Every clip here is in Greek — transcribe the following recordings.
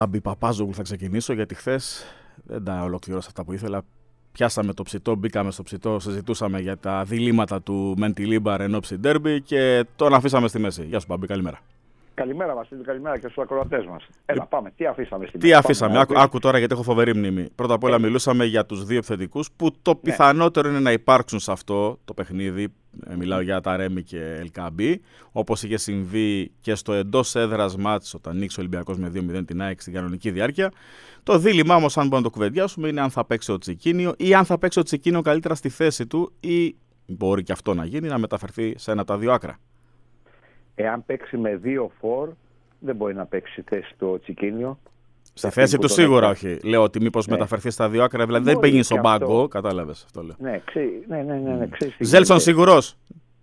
Αμπι Παπάζογλου θα ξεκινήσω, γιατί χθες δεν τα ολοκληρώσα αυτά που ήθελα. Πιάσαμε το ψητό, μπήκαμε στο ψητό, συζητούσαμε για τα διλήμματα του Μεντιλίμπαρ εν ώψη ντέρμπι και τον αφήσαμε στη μέση. Γεια σου Μπαμπή, καλημέρα. Καλημέρα Βασίλη, καλημέρα και στους ακροατές μας. Έλα, πάμε. Τι αφήσαμε στη μέση? Τι αφήσαμε, άκου τώρα γιατί έχω φοβερή μνήμη. Πρώτα απ' όλα μιλούσαμε για τους δύο επιθετικούς που το πιθανότερο είναι να υπάρξουν σε αυτό το παιχνίδι. Μιλάω για Ταρέμι και Ελκαμπή, όπως είχε συμβεί και στο εντός έδρας μάτς όταν νίκησε ο Ολυμπιακός με 2-0 την ΑΕΚ στην κανονική διάρκεια. Το δίλημά όμως, αν μπορούμε να το κουβεντιάσουμε, είναι αν θα παίξει ο Τσικίνιο ή αν θα παίξει ο Τσικίνιο καλύτερα στη θέση του, ή μπορεί και αυτό να γίνει, να μεταφερθεί σε ένα από τα δύο άκρα. Εάν παίξει με 2 φορ, δεν μπορεί να παίξει στη θέση του Τσικίνιο. Στη θέση του σίγουρα όχι. Λέω ότι μήπως μεταφερθεί στα δύο άκρα, δηλαδή δεν πήγαινε στον πάγκο. Κατάλαβες αυτό λέω. Ναι. Ζέλσον σίγουρος.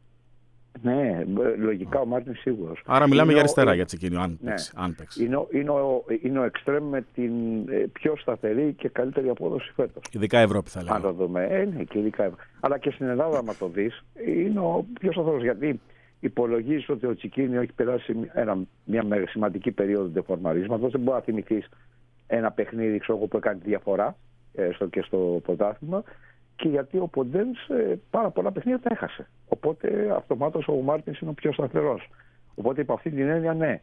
Ναι, λογικά ο Μάρτινς σίγουρος. Άρα μιλάμε για αριστερά για Τσικίνιο, αν παίξει. Είναι ο εξτρέμ με την πιο σταθερή και καλύτερη απόδοση φέτος. Ειδικά Ευρώπη θα λέγαμε. Αν το δούμε. Ναι, και ειδικά Ευρώπη. Αλλά και στην Ελλάδα, άμα το δεις, είναι ο πιο σταθερός. Γιατί υπολογίζεις ότι ο Τσικίνιο έχει περάσει μια σημαντική περίοδο δεφορμαρίσματος. Δεν μπορεί να θυμηθείς ένα παιχνίδι που έκανε τη διαφορά και στο πρωτάθλημα. Και γιατί ο Ποντένς πάρα πολλά παιχνίδια τα έχασε. Οπότε αυτομάτως ο Μάρτινς είναι ο πιο σταθερός. Οπότε υπό αυτή την έννοια, ναι.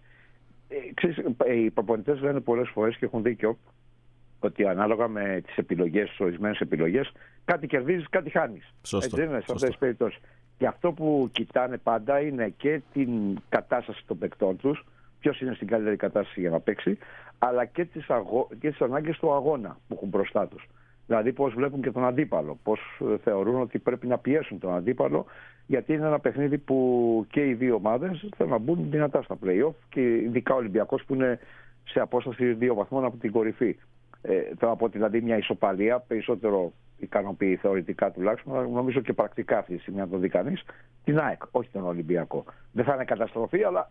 Οι προπονητές λένε πολλές φορές και έχουν δίκιο ότι ανάλογα με τις επιλογές, τις ορισμένες επιλογές, κάτι κερδίζεις, κάτι χάνεις. Σωστό. Έτσι δεν είναι σε αυτές τις περιπτώσεις. Και αυτό που κοιτάνε πάντα είναι και την κατάσταση των παικτών τους, ποιος είναι στην καλύτερη κατάσταση για να παίξει, αλλά και τις ανάγκες του αγώνα που έχουν μπροστά τους. Δηλαδή πώς βλέπουν και τον αντίπαλο, πώς θεωρούν ότι πρέπει να πιέσουν τον αντίπαλο, γιατί είναι ένα παιχνίδι που και οι δύο ομάδες θέλουν να μπουν δυνατά στα play-off και ειδικά ο Ολυμπιακός που είναι σε απόσταση 2 βαθμών από την κορυφή. Θέλω να πω δηλαδή μια ισοπαλία, περισσότερο ικανοποιεί θεωρητικά τουλάχιστον, νομίζω και πρακτικά αυτή τη στιγμή να το δει κανείς, την ΑΕΚ, όχι τον Ολυμπιακό. Δεν θα είναι καταστροφή, αλλά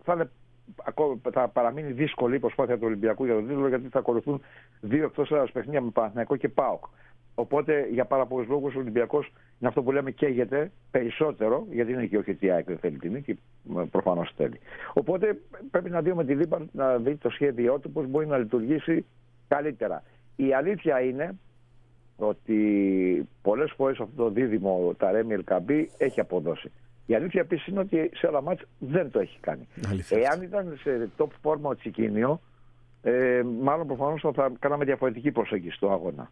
θα παραμείνει δύσκολη η προσπάθεια του Ολυμπιακού για τον τίτλο, γιατί θα ακολουθούν 2 εκτός έδρας παιχνίδια με Παναθηναϊκό και ΠΑΟΚ. Οπότε για πάρα πολλούς λόγους ο Ολυμπιακός είναι αυτό που λέμε καίγεται περισσότερο, γιατί είναι και όχι ότι η ΑΕΚ δεν θέλει την νίκη, προφανώς θέλει. Οπότε πρέπει να δούμε τη Λίμπαρ, να δει το σχέδιό του πώς μπορεί να λειτουργήσει καλύτερα. Η αλήθεια είναι ότι πολλές φορές αυτό το δίδυμο Ταρέμι Ελκαμπή έχει αποδώσει. Η αλήθεια επίσης είναι ότι σε άλλα μάτς δεν το έχει κάνει. Εάν ήταν σε top φόρμα ο Τσικίνιο, μάλλον προφανώς θα κάναμε διαφορετική προσέγγιση στο αγώνα.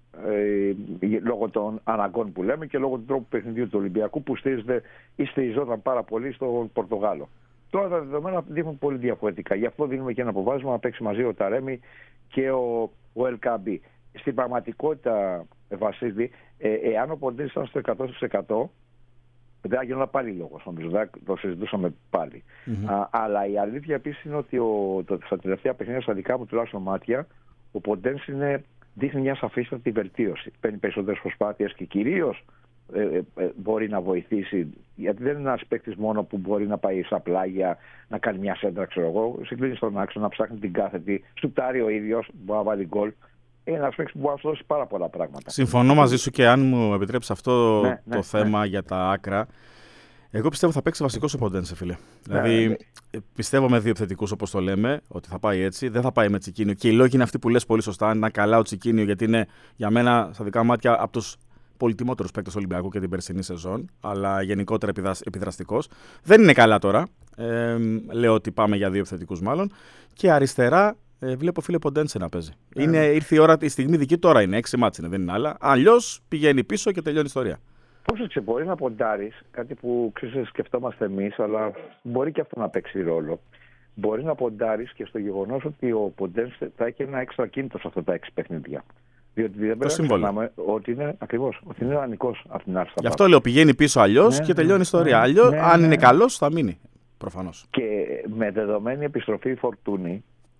Λόγω των αναγκών που λέμε και λόγω του τρόπου παιχνιδιού του Ολυμπιακού που στηριζόταν πάρα πολύ στον Πορτογάλο. Τώρα τα δεδομένα δείχνουν πολύ διαφορετικά. Γι' αυτό δίνουμε και ένα αποβάσμα να παίξει μαζί ο Ταρέμι και ο Ελκαμπή. Στην πραγματικότητα, Βασίλη, εάν ο Ποντένς ήταν στο 100%, δεν θα γινόταν πάλι λόγος, νομίζω. Το συζητούσαμε πάλι. Αλλά η αλήθεια επίσης είναι ότι στα τελευταία παιχνίδια, στα δικά μου τουλάχιστον μάτια, ο Ποντένς δείχνει μια σαφίστατη βελτίωση. Παίρνει περισσότερες προσπάθειες και κυρίως μπορεί να βοηθήσει. Γιατί δεν είναι ένας παίκτης μόνο που μπορεί να πάει στα πλάγια, να κάνει μια σέντρα, ξέρω εγώ. Συγκλίνει στον άξονα, να ψάχνει την κάθετη, σουτάρει ο ίδιος, μπορεί να βάλει γκολ. Είναι ένας παίκτης που μπορεί να σου δώσει πάρα πολλά πράγματα. Συμφωνώ μαζί σου και αν μου επιτρέψεις αυτό το θέμα για τα άκρα. Εγώ πιστεύω θα παίξει βασικός ο Ποντένσε, φίλε. Δηλαδή, πιστεύω με δύο επιθετικούς όπως το λέμε, ότι θα πάει έτσι. Δεν θα πάει με Τσικίνιο. Και οι λόγοι είναι αυτοί που λες πολύ σωστά. Είναι καλά ο Τσικίνιο, γιατί είναι για μένα, στα δικά μάτια, από τους πολυτιμότερους παίκτες του Ολυμπιακού και την περσινή σεζόν. Αλλά γενικότερα επιδραστικός. Δεν είναι καλά τώρα. Λέω ότι πάμε για δύο επιθετικούς μάλλον. Και αριστερά βλέπω φίλε Ποντένσε να παίζει. Ήρθε η ώρα, η στιγμή δική τώρα είναι. 6 μάτς είναι, δεν είναι άλλα. Αλλιώς πηγαίνει πίσω και τελειώνει η ιστορία. Πώς έτσι μπορεί να ποντάρεις, κάτι που σκεφτόμαστε εμείς, αλλά μπορεί και αυτό να παίξει ρόλο. Μπορεί να ποντάρεις και στο γεγονός ότι ο Ποντένς θα έχει ένα έξτρα κίνητο σε αυτά τα 6 παιχνίδια. Διότι δεν πρέπει να ξεχνάμε ότι είναι ακριβώς, ότι είναι δανεικός από την άρση. Γι' αυτό λέω πηγαίνει πίσω αλλιώς και τελειώνει η ιστορία. Αλλιώς, αν είναι καλός, θα μείνει. Προφανώς. Και με δεδομένη επιστροφή Φορτούνη,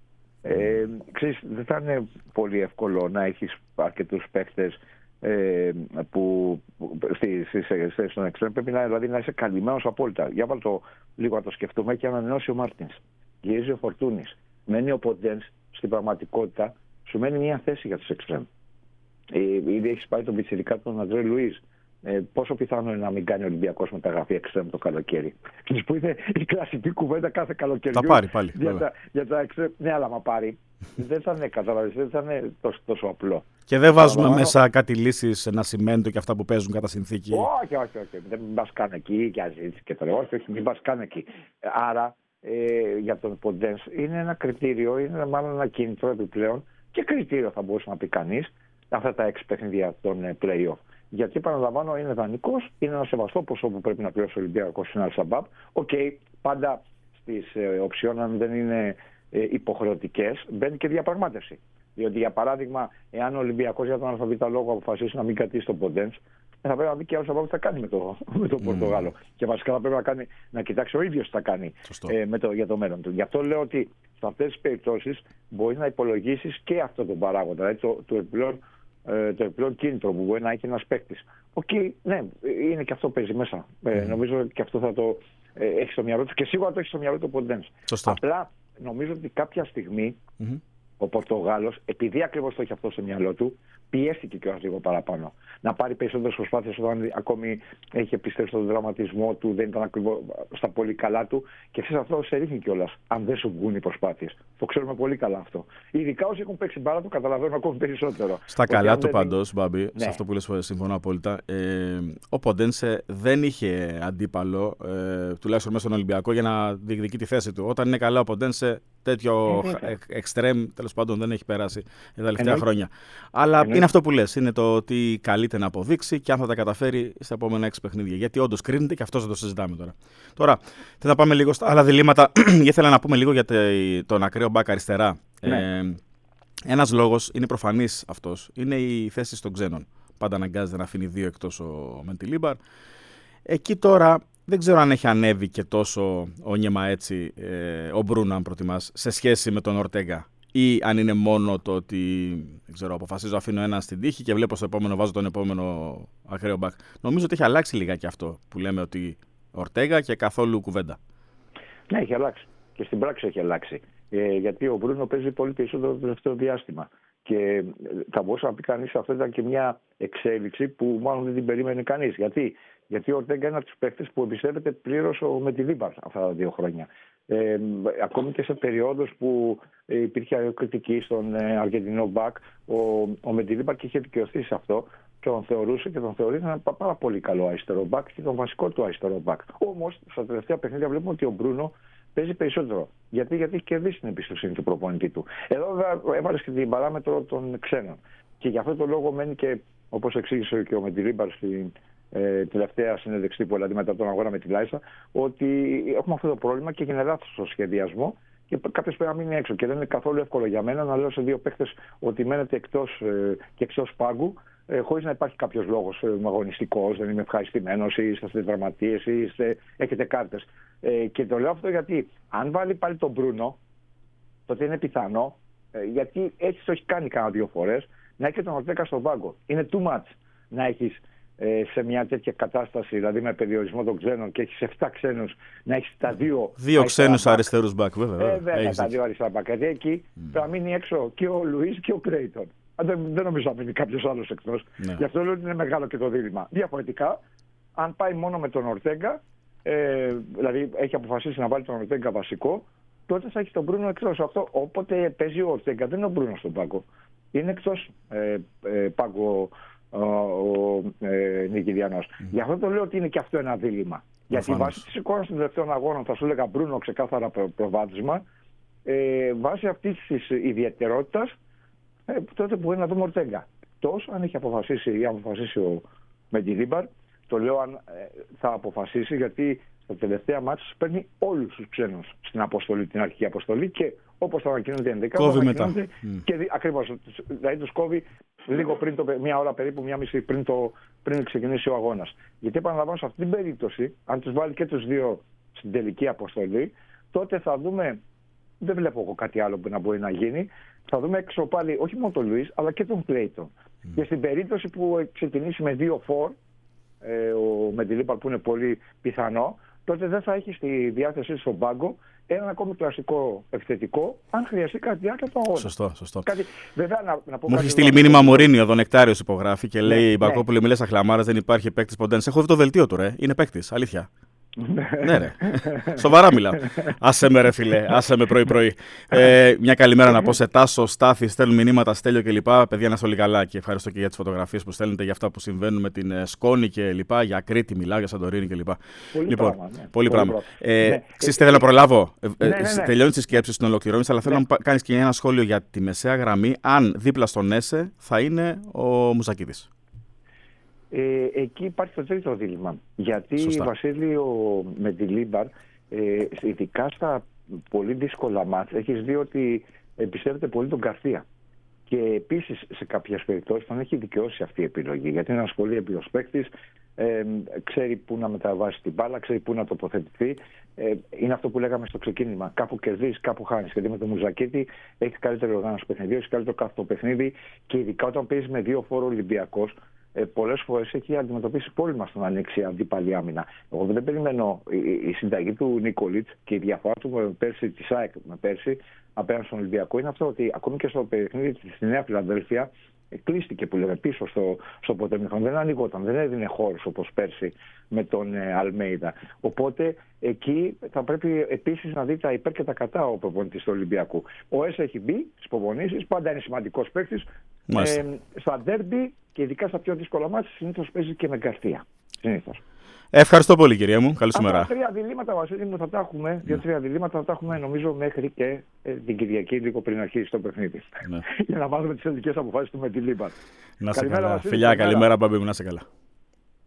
δεν θα είναι πολύ εύκολο να έχεις αρκετούς παίκτες που στον εξτρέμ πρέπει να είσαι καλυμμένος απόλυτα. Για βάλω το λίγο να το σκεφτούμε και ανανεώσει ο Μάρτινς. Γυρίζει ο Φορτούνης. Μένει ο Ποντένς, στην πραγματικότητα σου μένει μια θέση για τους εξτρέμ. Ήδη έχεις πάει τον πιτσιρικά τον Αντρέ Λουίς. Πόσο πιθανό είναι να μην κάνει ο Ολυμπιακός μεταγραφή εξτρέμ το καλοκαίρι? Που είναι η κλασική κουβέντα κάθε καλοκαίρι. Θα πάρει πάλι. Για τα εξτρέμ. Ναι, αλλά μα πάρει. δεν θα είναι τόσο απλό. Και δεν βάζουμε μέσα κάτι λύσεις, ένα σιμέντο και αυτά που παίζουν κατά συνθήκη. Όχι. Δεν πας καν εκεί και αζήτηση και το λέω. Όχι, μην πας καν εκεί. Άρα για τον Ποντένς είναι ένα κριτήριο, είναι μάλλον ένα κίνητρο επιπλέον και κριτήριο θα μπορούσε να πει κανείς αυτά τα 6 παιχνίδια των play-off. Γιατί παραλαμβάνω είναι δανεικός, είναι ένα σεβαστό ποσό που πρέπει να πληρώσει ο Ολυμπιακός στην Al-Shabaab. Πάντα στις οψιόν, αν δεν είναι υποχρεωτικές, μπαίνει και διαπραγμάτευση. Διότι για παράδειγμα, εάν ο Ολυμπιακός για τον αλφαβήτα λόγο αποφασίσει να μην κρατήσει τον Ποντένς, θα πρέπει να δει και άλλο τι θα κάνει με τον Πορτογάλο. Και βασικά θα πρέπει να κοιτάξει ο ίδιος τι θα κάνει για το μέλλον του. Γι' αυτό λέω ότι σε αυτές τις περιπτώσεις μπορεί να υπολογίσεις και αυτό τον παράγοντα, το επιπλέον κίνητρο που μπορεί να έχει ένας παίκτης. Ναι, είναι και αυτό παίζει μέσα. Νομίζω και αυτό θα το έχει στο μυαλό του και σίγουρα το έχει στο μυαλό του ο Ποντένς. Απλά νομίζω ότι κάποια στιγμή ο Πορτογάλος, επειδή ακριβώς το έχει αυτό στο μυαλό του, πιέστηκε κιόλας λίγο παραπάνω. Να πάρει περισσότερες προσπάθειες όταν ακόμη έχει επιστρέψει στον δραματισμό του, δεν ήταν ακριβώς στα πολύ καλά του. Και ξέρεις, αυτό σε ρίχνει κιόλας, αν δεν σου βγουν οι προσπάθειες. Το ξέρουμε πολύ καλά αυτό. Ειδικά όσοι έχουν παίξει μπάλα, το καταλαβαίνουν ακόμη περισσότερο. Στα καλά του πάντως, Μπάμπη, σε αυτό που λες, συμφωνώ απόλυτα. Ο Ποντένσε δεν είχε αντίπαλο, τουλάχιστον μέσα στον Ολυμπιακό, για να διεκδικεί τη θέση του. Όταν είναι καλά ο Ποντένσε, τέτοιο εξτρέμ τέλος πάντων δεν έχει περάσει τα τελευταία χρόνια. Αλλά είναι αυτό που λες, είναι το ότι καλείται να αποδείξει και αν θα τα καταφέρει στα επόμενα 6 παιχνίδια. Γιατί όντως κρίνεται και αυτό δεν το συζητάμε τώρα. Τώρα, θέλω να πάμε λίγο στα άλλα διλήμματα. Ήθελα να πούμε λίγο για τον ακραίο μπακ αριστερά. Ένας λόγος, είναι προφανής αυτός, είναι η θέση των ξένων. Πάντα αναγκάζεται να αφήνει 2 εκτός ο Μεντιλίμπαρ. Εκεί τώρα δεν ξέρω αν έχει ανέβει και τόσο όνιεμα έτσι ο Μπρούνο, αν προτιμάς, σε σχέση με τον Ορτέγκα. Ή αν είναι μόνο το ότι δεν ξέρω, αποφασίζω, αφήνω ένα στην τύχη και βλέπω στο επόμενο, βάζω τον επόμενο ακραίο μπακ. Νομίζω ότι έχει αλλάξει λιγάκι αυτό που λέμε ότι Ορτέγα και καθόλου κουβέντα. Ναι, έχει αλλάξει. Και στην πράξη έχει αλλάξει. Γιατί ο Μπρούνο παίζει πολύ περισσότερο το τελευταίο διάστημα. Και θα μπορούσε να πει κανείς αυτό ήταν και μια εξέλιξη που μάλλον δεν την περίμενε κανείς. Γιατί ο Ορτέγκα είναι από τους παίκτες που εμπιστεύεται πλήρως με τη Λίμπαρ αυτά τα 2 χρόνια. Ακόμη και σε περίοδους που υπήρχε κριτική στον Αργεντινό μπακ, ο Μεντιλίμπαρ και είχε δικαιωθεί σε αυτό και τον θεωρούσε και τον θεωρεί ένα πάρα πολύ καλό αριστερό μπακ και τον βασικό του αριστερό μπακ. Όμως στα τελευταία παιχνίδια βλέπουμε ότι ο Μπρούνο παίζει περισσότερο. Γιατί έχει κερδίσει την εμπιστοσύνη του προπονητή του. Εδώ έβαλε και την παράμετρο των ξένων. Και γι' αυτό το λόγο μένει και, όπως εξήγησε και ο Μεντιλίμπαρ στην τελευταία συνέντευξη που, δηλαδή μετά τον αγώνα με τη Λάισα, ότι έχουμε αυτό το πρόβλημα και γίνεται λάθος στο σχεδιασμό και κάποιος πρέπει να μείνει έξω. Και δεν είναι καθόλου εύκολο για μένα να λέω σε 2 παίκτες ότι μένετε εκτός πάγκου, χωρίς να υπάρχει κάποιος λόγος αγωνιστικός, δεν είμαι ευχαριστημένος ή είστε τραυματίες ή έχετε κάρτες. Και το λέω αυτό γιατί αν βάλει πάλι τον Μπρούνο, τότε είναι πιθανό, γιατί έτσι το έχει κάνει κάνα 2 φορές, να έχει τον Ορτέγκα στον πάγκο. Είναι too much να έχεις σε μια τέτοια κατάσταση, δηλαδή με περιορισμό των ξένων και έχεις 7 ξένους, να έχεις τα 2 ξένους αριστερούς μπακ, βέβαια. Βέβαια, τα 2 αριστερά μπακ. Γιατί εκεί θα μείνει έξω και ο Λουίς και ο Κρέιτον. Δεν νομίζω να μείνει κάποιος άλλος εκτός. Ναι. Γι' αυτό λέω ότι είναι μεγάλο και το δίλημμα. Διαφορετικά, αν πάει μόνο με τον Ορτέγκα, δηλαδή έχει αποφασίσει να βάλει τον Ορτέγκα βασικό, τότε θα έχει τον Μπρούνο εκτός. Αυτό, όποτε παίζει ο Ορτέγκα, δεν είναι ο Μπρούνο στον πάγκο. Είναι εκτός πάγκο ο Νικηδιανός. Γι' αυτό το λέω ότι είναι και αυτό ένα δίλημμα. Γιατί βάσει της εικόνας των τελευταίων αγώνων θα σου έλεγα Μπρούνο ξεκάθαρα προβάδισμα, βάσει αυτής της ιδιαιτερότητας, τότε μπορεί να δούμε Ορτέγκα. Εκτός αν έχει αποφασίσει ο Μεντιλίμπαρ, το λέω αν θα αποφασίσει, γιατί στα τελευταία μάτς παίρνει όλους τους ξένους στην αποστολή, την αρχική αποστολή, και όπως θα ανακοινώνται 11, κόβει μετά. Και ακριβώς, δηλαδή τους κόβει λίγο πριν, μία ώρα περίπου, μία μισή πριν ξεκινήσει ο αγώνας. Γιατί επαναλαμβάνω, σε αυτή την περίπτωση, αν τους βάλει και τους 2 στην τελική αποστολή, τότε θα δούμε, δεν βλέπω εγώ κάτι άλλο που να μπορεί να γίνει, θα δούμε έξω πάλι όχι μόνο τον Λουίς, αλλά και τον Κλέιτον. Και στην περίπτωση που ξεκινήσει με 2 φορ, ο Μεντιλίμπαρ που είναι πολύ πιθανό, τότε δεν θα έχει στη διάθεσή στον πάγκο έναν ακόμη κλασικό επιθετικό, αν χρειαστεί κατά τη διάρκεια του αγώνα. Σωστό. Βέβαια, να πω μου έχει στείλει μήνυμα Μωρίνιο, ο Νεκτάριος υπογράφει και λέει: Μπακόπουλε, μιλές αχλαμάρας, δεν υπάρχει παίκτης Ποντένς. Έχω δει το δελτίο του, είναι παίκτης, αλήθεια. Ναι, ρε. Σοβαρά μιλάω. Άσε με, ρε φίλε. Άσε με πρωί-πρωί. Μια καλημέρα να πω σε Τάσο, Στάθη, στέλνουν μηνύματα, Στέλιο κλπ. Παιδιά, να είστε όλοι καλά και ευχαριστώ και για τις φωτογραφίες που στέλνετε για αυτά που συμβαίνουν με την Σκόνη κλπ. Για Κρήτη μιλάω, για Σαντορίνη κλπ. Πολύ πράγμα. Ξέρετε, θέλω να προλάβω. Τελειώνει τις σκέψεις, την ολοκληρώνεις, αλλά θέλω να κάνεις και ένα σχόλιο για τη μεσαία γραμμή. Αν δίπλα στον ΕΣΕ θα είναι ο Μουζακίδης. Εκεί υπάρχει το τρίτο δίλημμα. Γιατί Σωστά. Βασίλη, με τη Λίμπαρ, ειδικά στα πολύ δύσκολα μάτια, έχεις δει ότι πιστεύετε πολύ τον Γκαρθία. Και επίσης σε κάποιες περιπτώσεις τον έχει δικαιώσει αυτή η επιλογή. Γιατί είναι ένας πολύ εμπειρός παίκτης, ξέρει πού να μεταβάσει την μπάλα, ξέρει πού να τοποθετηθεί. Είναι αυτό που λέγαμε στο ξεκίνημα. Κάπου κερδίζεις, κάπου χάνεις. Γιατί με τον Μουζακίτη έχει καλύτερη οργάνωση παιχνιδιού, έχει καλύτερο κάθε το παιχνίδι και ειδικά όταν παίζει με 2 φόρο Ολυμπιακός. Πολλές φορές έχει αντιμετωπίσει πρόβλημα στο να ανοίξει αντίπαλη άμυνα. Εγώ δεν περιμένω η συνταγή του Νίκολιτς και η διαφορά του με πέρσι, τη ΣΑΕΚ με πέρσι απέναντι στον Ολυμπιακό είναι αυτό ότι ακόμη και στο παιχνίδι στη Νέα Φιλαδέλφια κλείστηκε που λέμε πίσω στο ποτέμιχρο. Δεν ανοιγόταν, δεν έδινε χώρους όπως πέρσι με τον Αλμέιδα. Οπότε εκεί θα πρέπει επίσης να δει τα υπέρ και τα κατά ο προπονητής του Ολυμπιακού. Ο ΕΣ έχει μπει στις προπονήσεις, πάντα είναι σημαντικός παίκτης. Στα ντέρμπι και ειδικά στα πιο δύσκολα μάτια συνήθως παίζει και με Γκαρθία. Συνήθως. Ευχαριστώ πολύ, κυρία μου. Καλή σήμερα. Αυτά 3 διλήμματα, Βασίλη μου, θα τα έχουμε. 2-3 διλήμματα θα τα έχουμε, νομίζω, μέχρι και την Κυριακή, λίγο πριν αρχίσει το παιχνίδι. Για να βάλουμε τις τελικές αποφάσεις του με τη Λίμπαρ. Να σε καλά. Φιλιά, καλημέρα, μπαμπή μου, να σε καλά.